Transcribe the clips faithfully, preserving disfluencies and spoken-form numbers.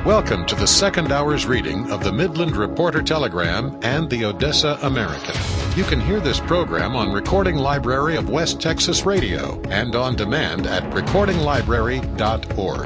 Welcome to the second hour's reading of the Midland Reporter Telegram and the Odessa American. You can hear this program on Recording Library of West Texas Radio and on demand at recording library dot org.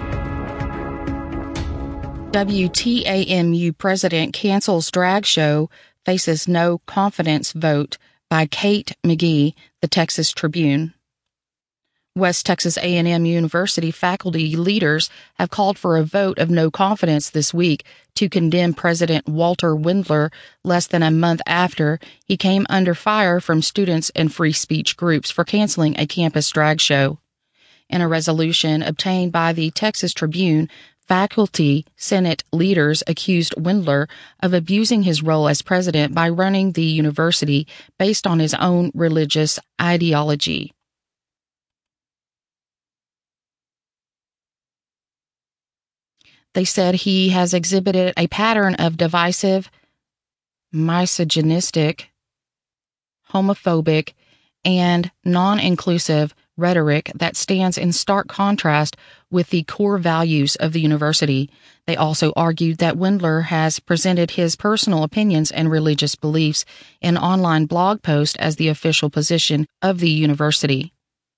W T A M U president cancels drag show, faces no confidence vote, by Kate McGee, the Texas Tribune. West Texas A and M University faculty leaders have called for a vote of no confidence this week to condemn President Walter Wendler less than a month after he came under fire from students and free speech groups for canceling a campus drag show. In a resolution obtained by the Texas Tribune, faculty Senate leaders accused Wendler of abusing his role as president by running the university based on his own religious ideology. They said he has exhibited a pattern of divisive, misogynistic, homophobic, and non-inclusive rhetoric that stands in stark contrast with the core values of the university. They also argued that Wendler has presented his personal opinions and religious beliefs in online blog posts as the official position of the university.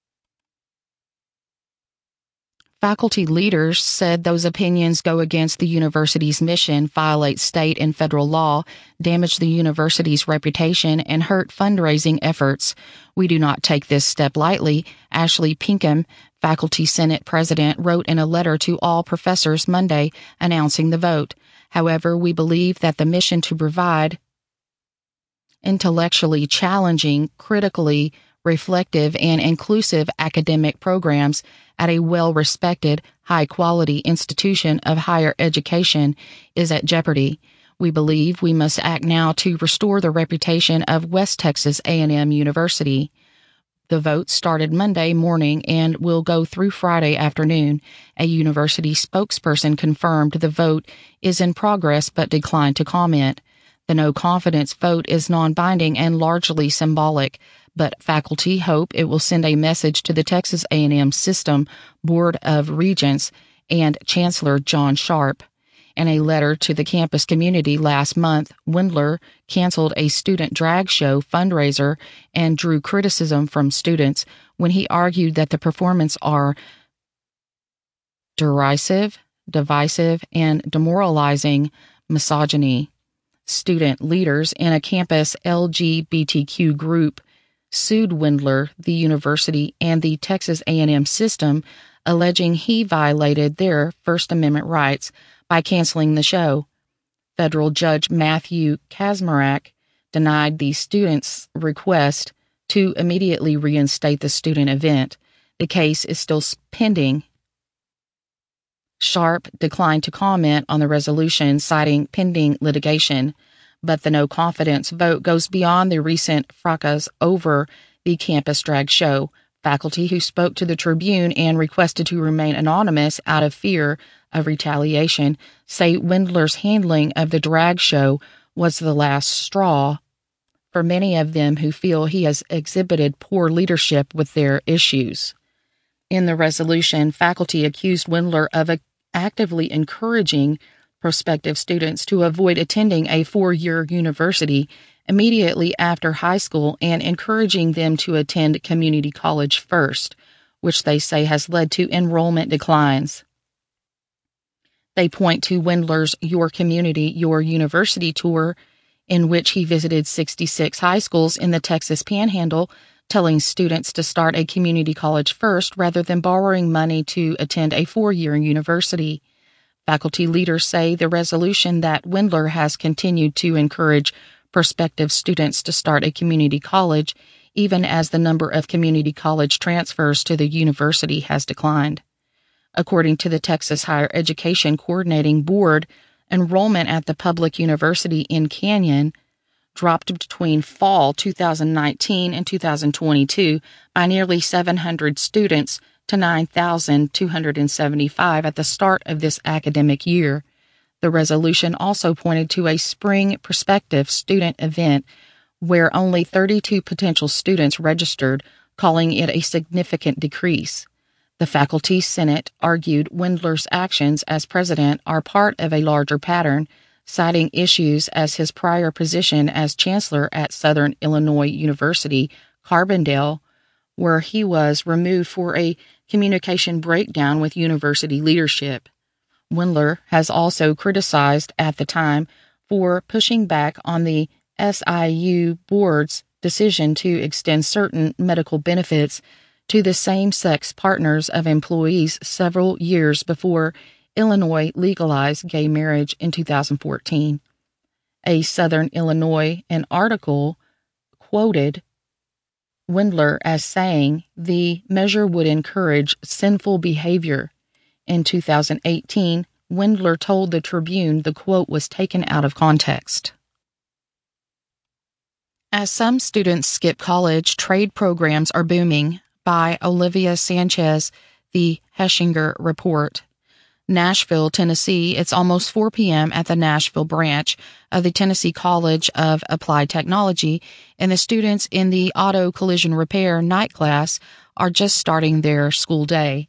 Faculty leaders said those opinions go against the university's mission, violate state and federal law, damage the university's reputation, and hurt fundraising efforts. We do not take this step lightly, Ashley Pinkham, Faculty Senate President, wrote in a letter to all professors Monday announcing the vote. However, we believe that the mission to provide intellectually challenging, critically reflective, and inclusive academic programs at a well-respected, high-quality institution of higher education is at jeopardy. We believe we must act now to restore the reputation of West Texas A and M University. The vote started Monday morning and will go through Friday afternoon. A university spokesperson confirmed the vote is in progress but declined to comment. The no-confidence vote is non-binding and largely symbolic, but faculty hope it will send a message to the Texas A and M System Board of Regents and Chancellor John Sharp. In a letter to the campus community last month, Wendler canceled a student drag show fundraiser and drew criticism from students when he argued that the performances are derisive, divisive, and demoralizing misogyny. Student leaders in a campus L G B T Q group sued Wendler, the university, and the Texas A and M system, alleging he violated their First Amendment rights by canceling the show. Federal Judge Matthew Kaczmarek denied the students' request to immediately reinstate the student event. The case is still pending. Sharp declined to comment on the resolution, citing pending litigation. But the no-confidence vote goes beyond the recent fracas over the campus drag show. Faculty who spoke to the Tribune and requested to remain anonymous out of fear of retaliation say Wendler's handling of the drag show was the last straw for many of them who feel he has exhibited poor leadership with their issues. In the resolution, faculty accused Wendler of actively encouraging prospective students to avoid attending a four-year university immediately after high school and encouraging them to attend community college first, which they say has led to enrollment declines. They point to Wendler's Your Community, Your University tour, in which he visited sixty-six high schools in the Texas Panhandle, telling students to start a community college first rather than borrowing money to attend a four-year university. Faculty leaders say the resolution that Wendler has continued to encourage prospective students to start a community college, even as the number of community college transfers to the university has declined. According to the Texas Higher Education Coordinating Board, enrollment at the public university in Canyon dropped between fall two thousand nineteen and two thousand twenty-two by nearly seven hundred students to nine thousand two hundred seventy-five at the start of this academic year. The resolution also pointed to a spring prospective student event where only thirty-two potential students registered, calling it a significant decrease. The faculty senate argued Wendler's actions as president are part of a larger pattern, citing issues as his prior position as chancellor at Southern Illinois University, Carbondale, where he was removed for a communication breakdown with university leadership. Wendler has also criticized at the time for pushing back on the S I U board's decision to extend certain medical benefits to the same-sex partners of employees several years before Illinois legalized gay marriage in two thousand fourteen. A Southern Illinois an article quoted Wendler as saying the measure would encourage sinful behavior. In two thousand eighteen, Wendler told the Tribune the quote was taken out of context. As some students skip college, trade programs are booming, by Olivia Sanchez, the Hechinger Report. Nashville, Tennessee. It's almost four p.m. at the Nashville branch of the Tennessee College of Applied Technology, and the students in the auto collision repair night class are just starting their school day.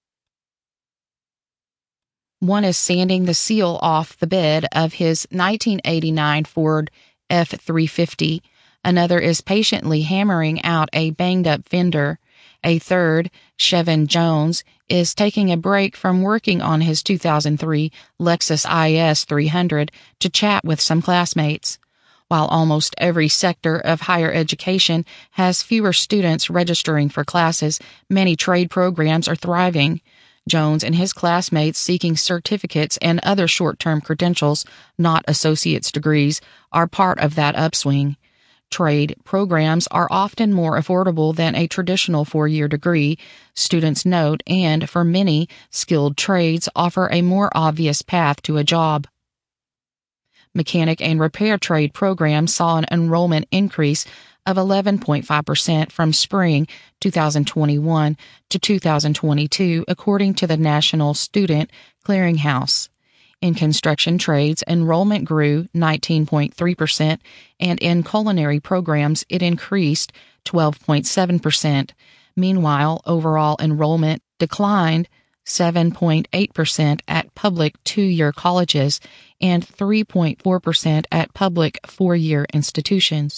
One is sanding the seal off the bed of his nineteen eighty-nine Ford F three fifty. Another is patiently hammering out a banged-up fender. A third, Chevin Jones, is taking a break from working on his two thousand three Lexus I S three hundred to chat with some classmates. While almost every sector of higher education has fewer students registering for classes, many trade programs are thriving. Jones and his classmates seeking certificates and other short-term credentials, not associate's degrees, are part of that upswing. Trade programs are often more affordable than a traditional four-year degree, students note, and for many, skilled trades offer a more obvious path to a job. Mechanic and repair trade programs saw an enrollment increase of eleven point five percent from spring two thousand twenty-one to two thousand twenty-two, according to the National Student Clearinghouse. In construction trades, enrollment grew nineteen point three percent, and in culinary programs, it increased twelve point seven percent. Meanwhile, overall enrollment declined seven point eight percent at public two-year colleges and three point four percent at public four-year institutions.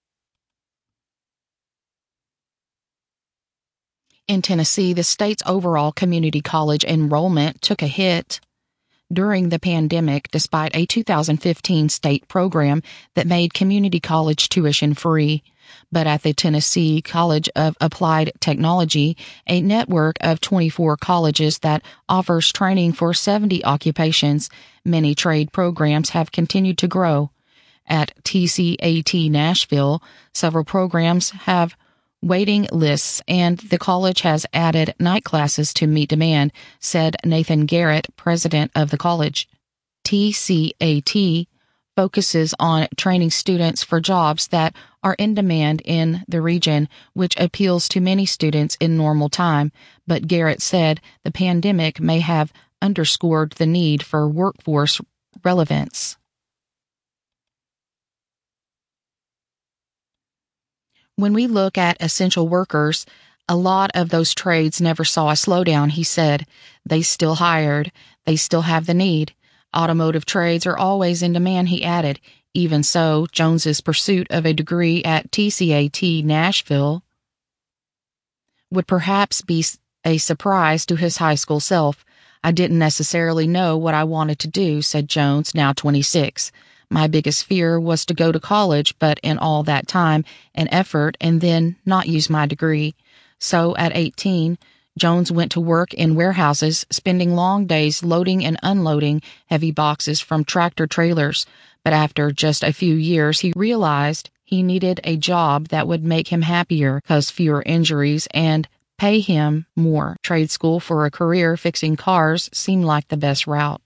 In Tennessee, the state's overall community college enrollment took a hit during the pandemic, despite a two thousand fifteen state program that made community college tuition free. But at the Tennessee College of Applied Technology, a network of twenty-four colleges that offers training for seventy occupations, many trade programs have continued to grow. At T C A T Nashville, several programs have waiting lists, and the college has added night classes to meet demand, said Nathan Garrett, president of the college. T C A T focuses on training students for jobs that are in demand in the region, which appeals to many students in normal time, but Garrett said the pandemic may have underscored the need for workforce relevance. When we look at essential workers, a lot of those trades never saw a slowdown, he said. They still hired. They still have the need. Automotive trades are always in demand, he added. Even so, Jones's pursuit of a degree at T C A T Nashville would perhaps be a surprise to his high school self. I didn't necessarily know what I wanted to do, said Jones, now twenty-six. My biggest fear was to go to college, but in all that time and effort and then not use my degree. So at eighteen, Jones went to work in warehouses, spending long days loading and unloading heavy boxes from tractor trailers. But after just a few years, he realized he needed a job that would make him happier, cause fewer injuries, and pay him more. Trade school for a career fixing cars seemed like the best route.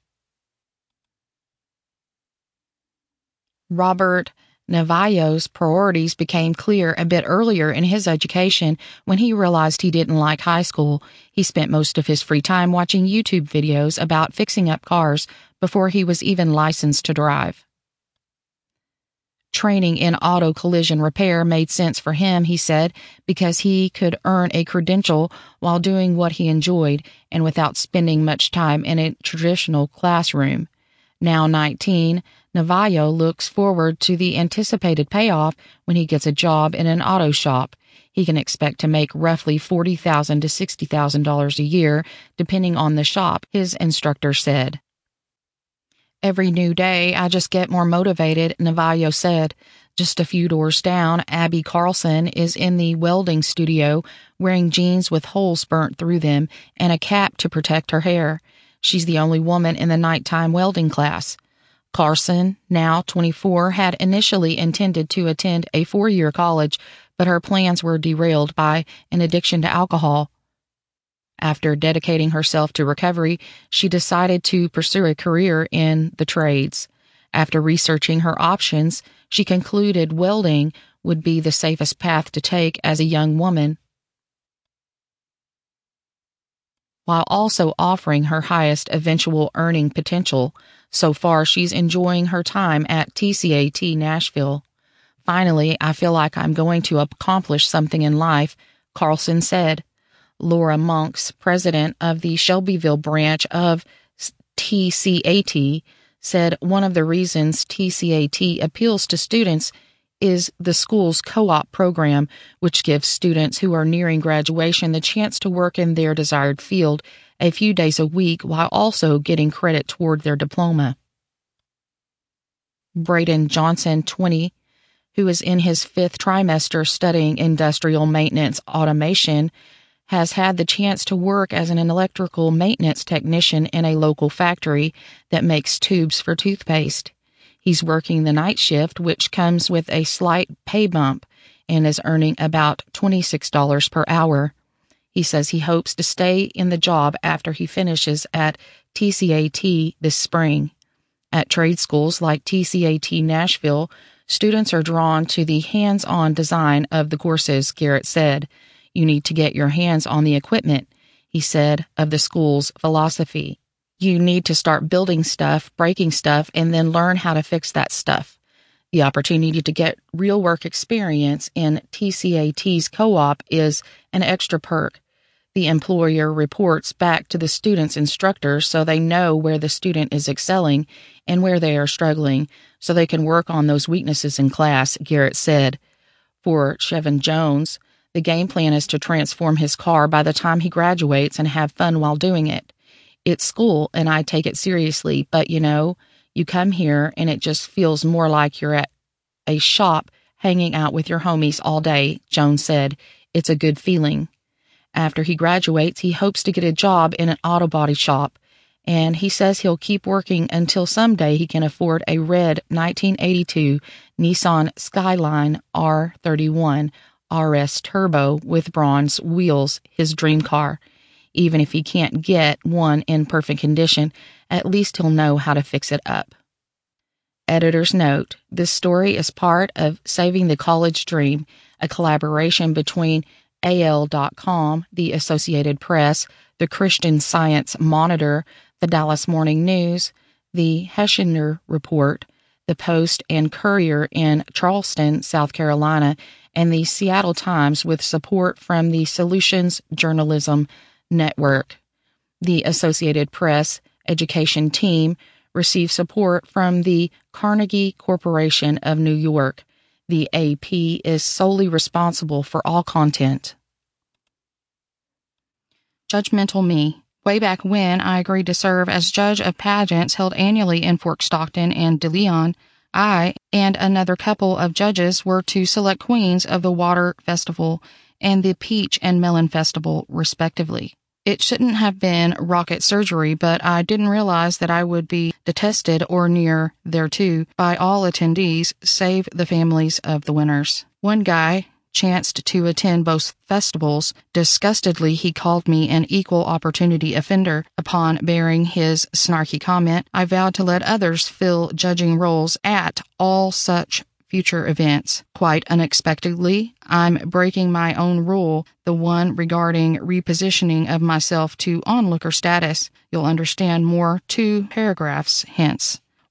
Robert Navallo's priorities became clear a bit earlier in his education when he realized he didn't like high school. He spent most of his free time watching YouTube videos about fixing up cars before he was even licensed to drive. Training in auto collision repair made sense for him, he said, because he could earn a credential while doing what he enjoyed and without spending much time in a traditional classroom. Now nineteen, Navallo looks forward to the anticipated payoff when he gets a job in an auto shop. He can expect to make roughly forty thousand dollars to sixty thousand dollars a year, depending on the shop, his instructor said. Every new day, I just get more motivated, Navallo said. Just a few doors down, Abby Carlson is in the welding studio, wearing jeans with holes burnt through them and a cap to protect her hair. She's the only woman in the nighttime welding class. Carlson, now twenty-four, had initially intended to attend a four-year college, but her plans were derailed by an addiction to alcohol. After dedicating herself to recovery, she decided to pursue a career in the trades. After researching her options, she concluded welding would be the safest path to take as a young woman, while also offering her highest eventual earning potential. So far, she's enjoying her time at T C A T Nashville. Finally, I feel like I'm going to accomplish something in life, Carlson said. Laura Monks, president of the Shelbyville branch of T C A T, said one of the reasons T C A T appeals to students is the school's co-op program, which gives students who are nearing graduation the chance to work in their desired field a few days a week while also getting credit toward their diploma. Braden Johnson, twenty, who is in his fifth trimester studying industrial maintenance automation, has had the chance to work as an electrical maintenance technician in a local factory that makes tubes for toothpaste. He's working the night shift, which comes with a slight pay bump, and is earning about twenty-six dollars per hour. He says he hopes to stay in the job after he finishes at T C A T this spring. At trade schools like T C A T Nashville, students are drawn to the hands-on design of the courses, Garrett said. You need to get your hands on the equipment, he said, of the school's philosophy. You need to start building stuff, breaking stuff, and then learn how to fix that stuff. The opportunity to get real work experience in T C A T's co-op is an extra perk. The employer reports back to the student's instructors so they know where the student is excelling and where they are struggling, so they can work on those weaknesses in class, Garrett said. For Chevin Jones, the game plan is to transform his car by the time he graduates and have fun while doing it. It's school, and I take it seriously, but, you know, you come here and it just feels more like you're at a shop hanging out with your homies all day, Jones said. It's a good feeling. After he graduates, he hopes to get a job in an auto body shop, and he says he'll keep working until someday he can afford a red nineteen eighty-two Nissan Skyline R thirty-one R S Turbo with bronze wheels, his dream car. Even if he can't get one in perfect condition, at least he'll know how to fix it up. Editor's note: this story is part of Saving the College Dream, a collaboration between A L dot com, the Associated Press, the Christian Science Monitor, the Dallas Morning News, the Hechinger Report, the Post and Courier in Charleston, South Carolina, and the Seattle Times, with support from the Solutions Journalism Network. The Associated Press education team received support from the Carnegie Corporation of New York. The A P is solely responsible for all content. Judgmental Me. Way back when I agreed to serve as judge of pageants held annually in Fort Stockton and De Leon, I and another couple of judges were to select queens of the Water Festival and the Peach and Melon Festival, respectively. It shouldn't have been rocket surgery, but I didn't realize that I would be detested or near thereto by all attendees, save the families of the winners. One guy chanced to attend both festivals. Disgustedly, he called me an equal opportunity offender. Upon bearing his snarky comment, I vowed to let others fill judging roles at all such future events. Quite unexpectedly, I'm breaking my own rule, the one regarding repositioning of myself to onlooker status. You'll understand more two paragraphs hence.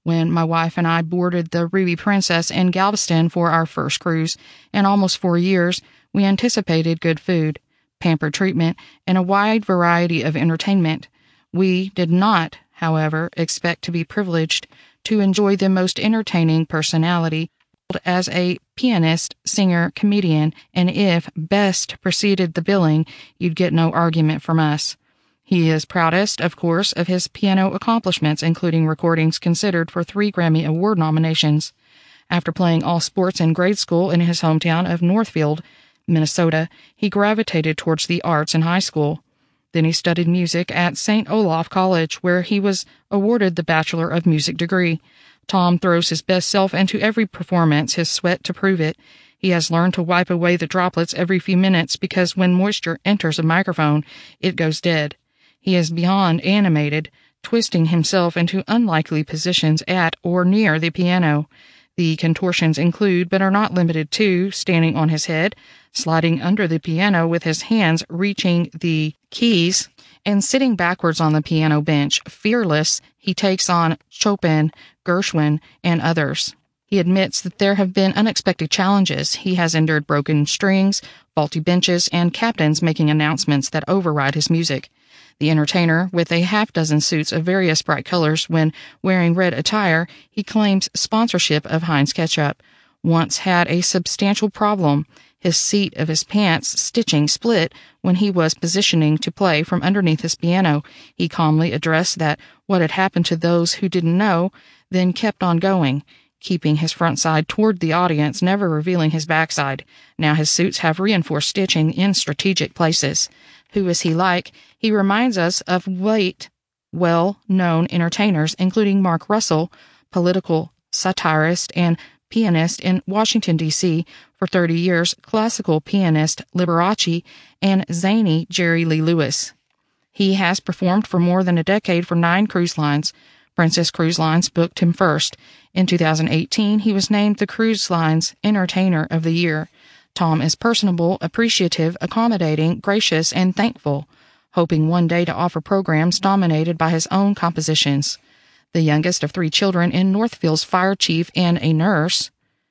when my wife and I boarded the Ruby Princess in Galveston for our first cruise. In almost four years, we anticipated good food, pampered treatment, and a wide variety of entertainment. We did not, however, expect to be privileged to enjoy the most entertaining personality as a pianist, singer, comedian, and if best preceded the billing, you'd get no argument from us. He is proudest, of course, of his piano accomplishments, including recordings considered for three Grammy Award nominations. After playing all sports in grade school in his hometown of Northfield, Minnesota, he gravitated towards the arts in high school. Then he studied music at Saint Olaf College, where he was awarded the Bachelor of Music degree. Tom throws his best self into every performance, his sweat to prove it. He has learned to wipe away the droplets every few minutes because when moisture enters a microphone, it goes dead. He is beyond animated, twisting himself into unlikely positions at or near the piano. The contortions include, but are not limited to, standing on his head, sliding under the piano with his hands reaching the keys, and sitting backwards on the piano bench. Fearless, he takes on Chopin, Gershwin, and others. He admits that there have been unexpected challenges. He has endured broken strings, faulty benches, and captains making announcements that override his music. The entertainer, with a half-dozen suits of various bright colors when wearing red attire, he claims sponsorship of Heinz Ketchup, once had a substantial problem. His seat of his pants stitching split when he was positioning to play from underneath his piano. He calmly addressed that what had happened to those who didn't know, then kept on going, keeping his front side toward the audience, never revealing his backside. Now his suits have reinforced stitching in strategic places. Who is he like? He reminds us of late, well-known entertainers, including Mark Russell, political satirist and pianist in Washington, D C for thirty years, classical pianist Liberace, and zany Jerry Lee Lewis. He has performed for more than a decade for nine cruise lines. Princess Cruise Lines booked him first. In two thousand eighteen, he was named the Cruise Lines Entertainer of the Year. Tom is personable, appreciative, accommodating, gracious, and thankful, hoping one day to offer programs dominated by his own compositions. The youngest of three children in Northfield's fire chief and a nurse,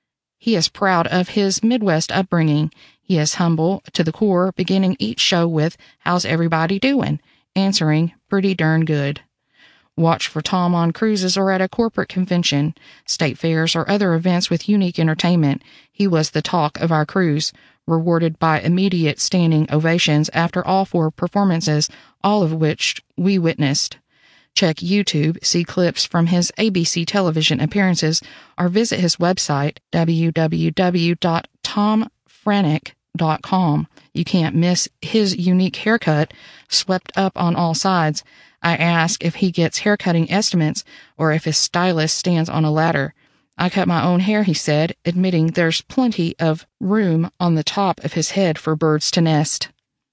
he is proud of his Midwest upbringing. He is humble to the core, beginning each show with, "How's everybody doing?" answering, "Pretty darn good." Watch for Tom on cruises or at a corporate convention, state fairs, or other events with unique entertainment. He was the talk of our cruise, rewarded by immediate standing ovations after all four performances, all of which we witnessed. Check YouTube, see clips from his A B C television appearances, or visit his website, w w w dot tom franek dot com. You can't miss his unique haircut, swept up on all sides. I ask if he gets haircutting estimates or if his stylist stands on a ladder. "I cut my own hair," he said, admitting there's plenty of room on the top of his head for birds to nest.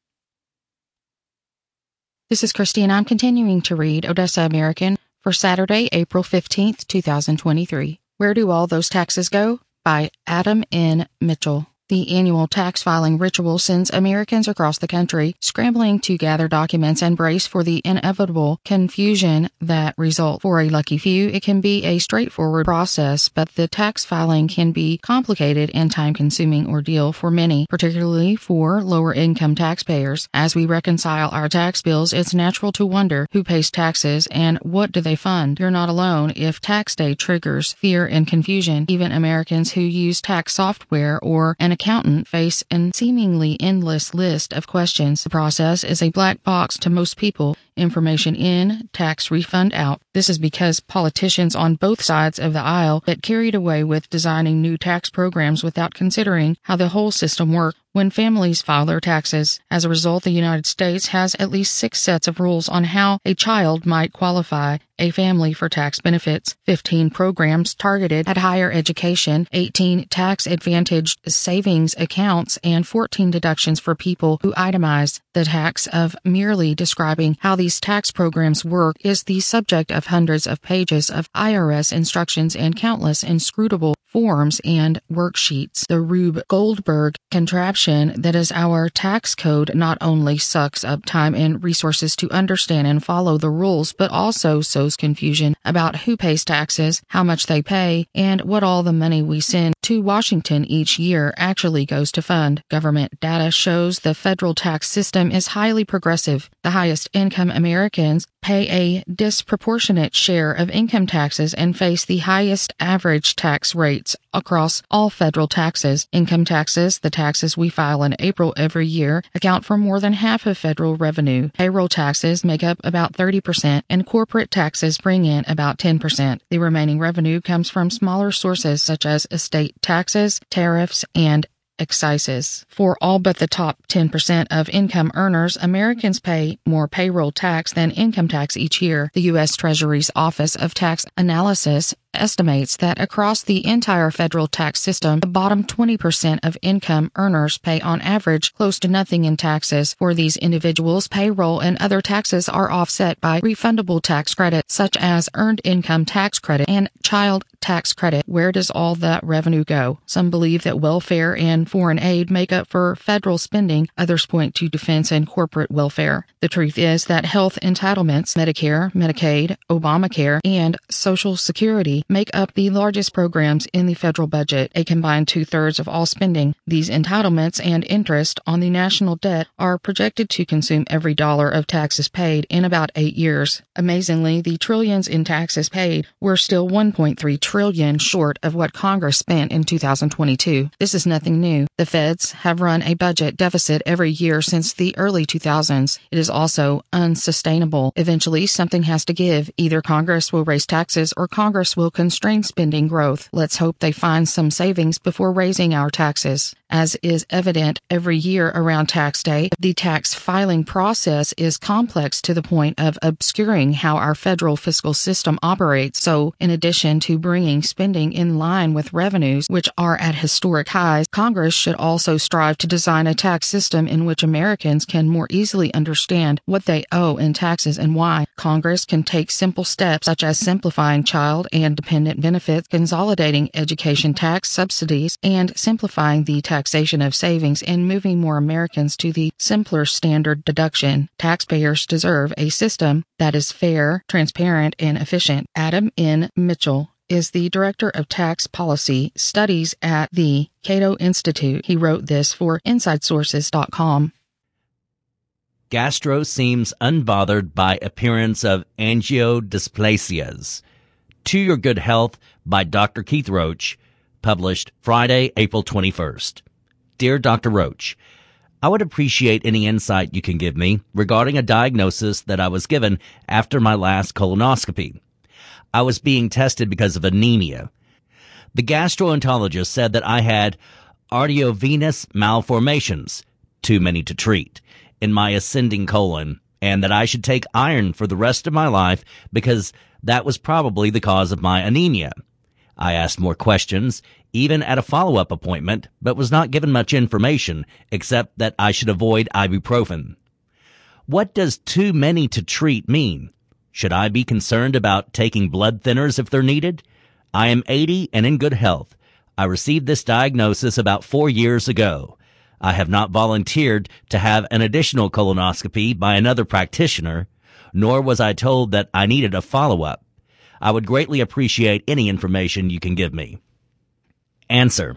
This is Christine. I'm continuing to read Odessa American for Saturday, April fifteenth, two thousand twenty-three. Where Do All Those Taxes Go? By Adam N. Mitchell. The annual tax filing ritual sends Americans across the country scrambling to gather documents and brace for the inevitable confusion that results. For a lucky few, it can be a straightforward process, but the tax filing can be complicated and time-consuming ordeal for many, particularly for lower-income taxpayers. As we reconcile our tax bills, it's natural to wonder who pays taxes and what do they fund. You're not alone if tax day triggers fear and confusion. Even Americans who use tax software or an accountant face an seemingly endless list of questions. The process is a black box to most people. Information in, tax refund out. This is because politicians on both sides of the aisle get carried away with designing new tax programs without considering how the whole system works when families file their taxes. As a result, the United States has at least six sets of rules on how a child might qualify a family for tax benefits, fifteen programs targeted at higher education, eighteen tax-advantaged savings accounts, and fourteen deductions for people who itemize. The tax of merely describing how these tax programs work is the subject of hundreds of pages of I R S instructions and countless inscrutable forms and worksheets. The Rube Goldberg contraption that is our tax code not only sucks up time and resources to understand and follow the rules, but also sows confusion about who pays taxes, how much they pay, and what all the money we send to Washington each year actually goes to fund. Government data shows the federal tax system is highly progressive. The highest income Americans pay a disproportionate share of income taxes and face the highest average tax rates across all federal taxes. Income taxes, the taxes we file in April every year, account for more than half of federal revenue. Payroll taxes make up about thirty percent, and corporate taxes bring in about ten percent. The remaining revenue comes from smaller sources such as estate taxes, tariffs, and excises. For all but the top ten percent of income earners, Americans pay more payroll tax than income tax each year. The U S Treasury's Office of Tax Analysis estimates that across the entire federal tax system, the bottom twenty percent of income earners pay on average close to nothing in taxes. For these individuals, payroll and other taxes are offset by refundable tax credits such as earned income tax credit and child tax credit. Where does all that revenue go? Some believe that welfare and foreign aid make up for federal spending. Others point to defense and corporate welfare. The truth is that health entitlements, Medicare, Medicaid, Obamacare, and Social Security make up the largest programs in the federal budget, a combined two-thirds of all spending. These entitlements and interest on the national debt are projected to consume every dollar of taxes paid in about eight years. Amazingly, the trillions in taxes paid were still one point three trillion dollars short of what Congress spent in two thousand twenty-two. This is nothing new. The feds have run a budget deficit every year since the early two thousands. It is also unsustainable. Eventually, something has to give. Either Congress will raise taxes or Congress will constrain spending growth. Let's hope they find some savings before raising our taxes. As is evident every year around tax day, the tax filing process is complex to the point of obscuring how our federal fiscal system operates. So, in addition to bringing spending in line with revenues, which are at historic highs, Congress should also strive to design a tax system in which Americans can more easily understand what they owe in taxes and why. Congress can take simple steps such as simplifying child and dependent benefits, consolidating education tax subsidies, and simplifying the taxation of savings and moving more Americans to the simpler standard deduction. Taxpayers deserve a system that is fair, transparent, and efficient. Adam N. Mitchell is the Director of Tax Policy Studies at the Cato Institute. He wrote this for inside sources dot com. Gastro seems unbothered by appearance of angiodysplasias. To Your Good Health by Doctor Keith Roach, published Friday, April twenty-first. Dear Doctor Roach, I would appreciate any insight you can give me regarding a diagnosis that I was given after my last colonoscopy. I was being tested because of anemia. The gastroenterologist said that I had arteriovenous malformations, too many to treat, in my ascending colon, and that I should take iron for the rest of my life because that was probably the cause of my anemia. I asked more questions, even at a follow-up appointment, but was not given much information except that I should avoid ibuprofen. What does too many to treat mean? Should I be concerned about taking blood thinners if they're needed? I am eighty and in good health. I received this diagnosis about four years ago. I have not volunteered to have an additional colonoscopy by another practitioner, nor was I told that I needed a follow-up. I would greatly appreciate any information you can give me. Answer.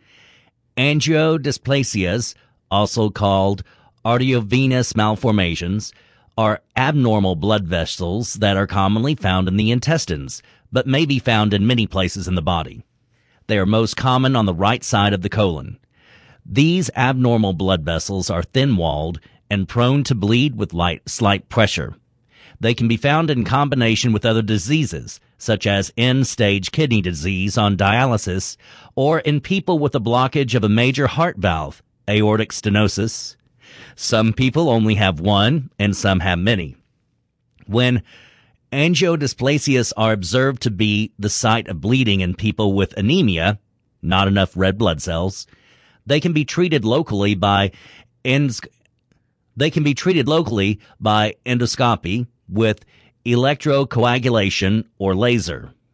Angiodysplasias, also called arteriovenous malformations, are abnormal blood vessels that are commonly found in the intestines, but may be found in many places in the body. They are most common on the right side of the colon. These abnormal blood vessels are thin-walled and prone to bleed with light, slight pressure. They can be found in combination with other diseases, such as end-stage kidney disease on dialysis, or in people with a blockage of a major heart valve, aortic stenosis. Some people only have one, and some have many. When angiodysplasias are observed to be the site of bleeding in people with anemia, not enough red blood cells, they can be treated locally by ends- they can be treated locally by endoscopy with electrocoagulation or laser.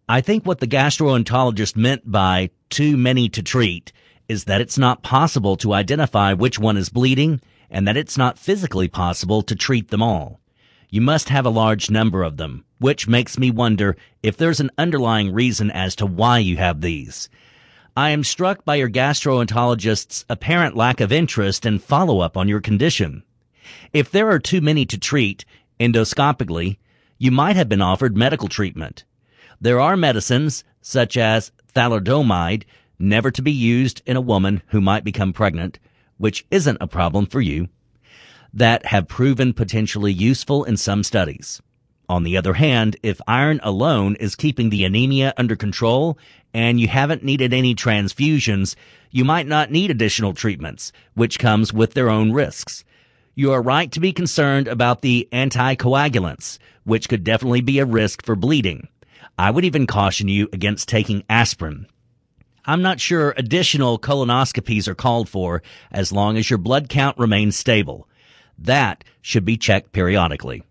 I think what the gastroenterologist meant by too many to treat is that it's not possible to identify which one is bleeding and that it's not physically possible to treat them all. You must have a large number of them, which makes me wonder if there's an underlying reason as to why you have these. I am struck by your gastroenterologist's apparent lack of interest and follow-up on your condition. If there are too many to treat endoscopically, you might have been offered medical treatment. There are medicines, such as thalidomide, never to be used in a woman who might become pregnant, which isn't a problem for you, that have proven potentially useful in some studies. On the other hand, if iron alone is keeping the anemia under control and you haven't needed any transfusions, you might not need additional treatments, which comes with their own risks. You are right to be concerned about the anticoagulants, which could definitely be a risk for bleeding. I would even caution you against taking aspirin. I'm not sure additional colonoscopies are called for as long as your blood count remains stable. That should be checked periodically.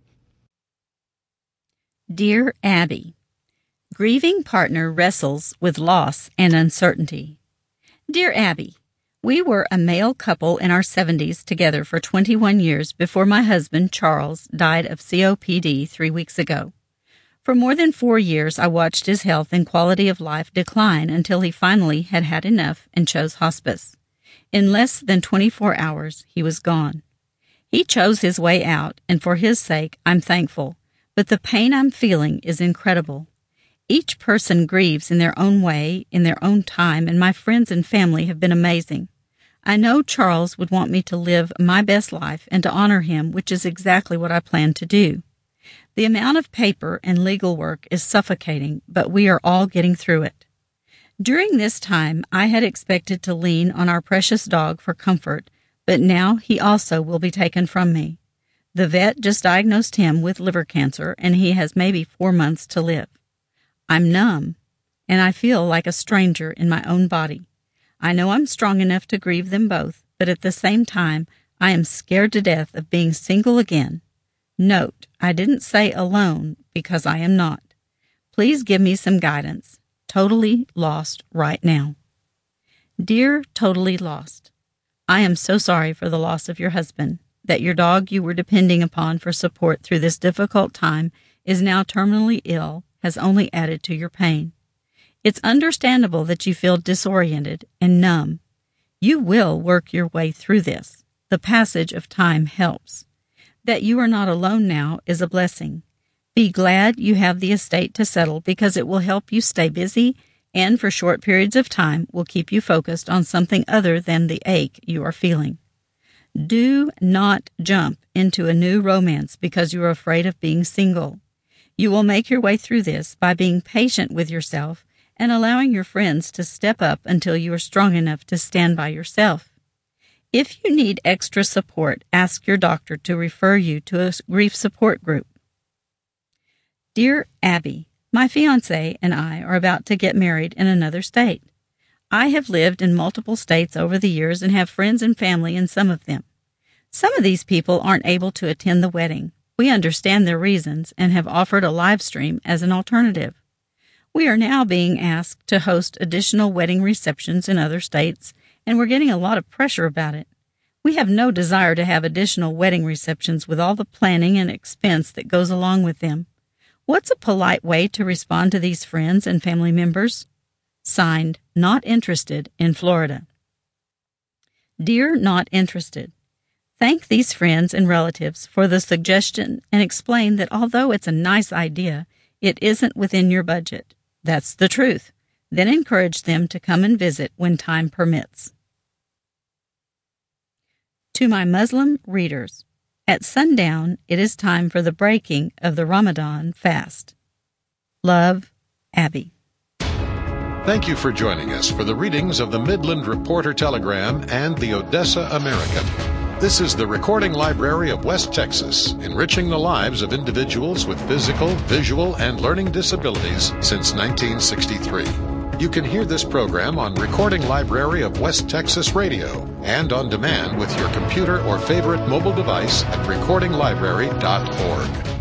Dear Abby, grieving partner wrestles with loss and uncertainty. Dear Abby, we were a male couple in our seventies together for twenty-one years before my husband, Charles, died of C O P D three weeks ago. For more than four years, I watched his health and quality of life decline until he finally had had enough and chose hospice. In less than twenty-four hours, he was gone. He chose his way out, and for his sake, I'm thankful. But the pain I'm feeling is incredible. Each person grieves in their own way, in their own time, and my friends and family have been amazing. I know Charles would want me to live my best life and to honor him, which is exactly what I plan to do. The amount of paper and legal work is suffocating, but we are all getting through it. During this time, I had expected to lean on our precious dog for comfort, but now he also will be taken from me. The vet just diagnosed him with liver cancer, and he has maybe four months to live. I'm numb, and I feel like a stranger in my own body. I know I'm strong enough to grieve them both, but at the same time, I am scared to death of being single again. Note, I didn't say alone because I am not. Please give me some guidance. Totally lost right now. Dear Totally Lost, I am so sorry for the loss of your husband, that your dog you were depending upon for support through this difficult time is now terminally ill has only added to your pain. It's understandable that you feel disoriented and numb. You will work your way through this. The passage of time helps. That you are not alone now is a blessing. Be glad you have the estate to settle because it will help you stay busy and for short periods of time will keep you focused on something other than the ache you are feeling. Do not jump into a new romance because you are afraid of being single. You will make your way through this by being patient with yourself and allowing your friends to step up until you are strong enough to stand by yourself. If you need extra support, ask your doctor to refer you to a grief support group. Dear Abby, my fiancé and I are about to get married in another state. I have lived in multiple states over the years and have friends and family in some of them. Some of these people aren't able to attend the wedding. We understand their reasons and have offered a live stream as an alternative. We are now being asked to host additional wedding receptions in other states, and we're getting a lot of pressure about it. We have no desire to have additional wedding receptions with all the planning and expense that goes along with them. What's a polite way to respond to these friends and family members? Signed, Not Interested in Florida. Dear Not Interested, thank these friends and relatives for the suggestion and explain that although it's a nice idea, it isn't within your budget. That's the truth. Then encourage them to come and visit when time permits. To my Muslim readers, at sundown it is time for the breaking of the Ramadan fast. Love, Abby. Thank you for joining us for the readings of the Midland Reporter Telegram and the Odessa American. This is the Recording Library of West Texas, enriching the lives of individuals with physical, visual, and learning disabilities since nineteen sixty-three. You can hear this program on Recording Library of West Texas Radio and on demand with your computer or favorite mobile device at recording library dot org.